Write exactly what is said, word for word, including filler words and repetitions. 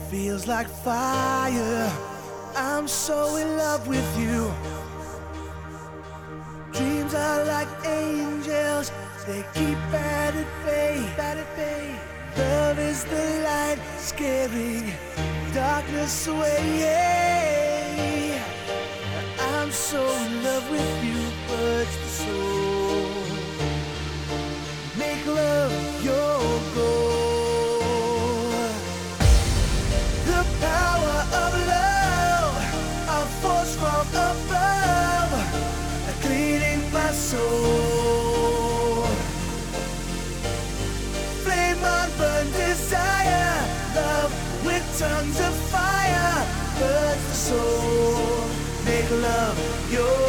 feels like fire. I'm so in love with you. Dreams are like angels, they keep at bay, at bay. Love is the light, scaring darkness away. I'm so in love with you, but the soul. Make love your goal. The power of love, a force from above, cleaning my soul. Flame on burn desire, love with tongues of fire, burns the soul. Make love your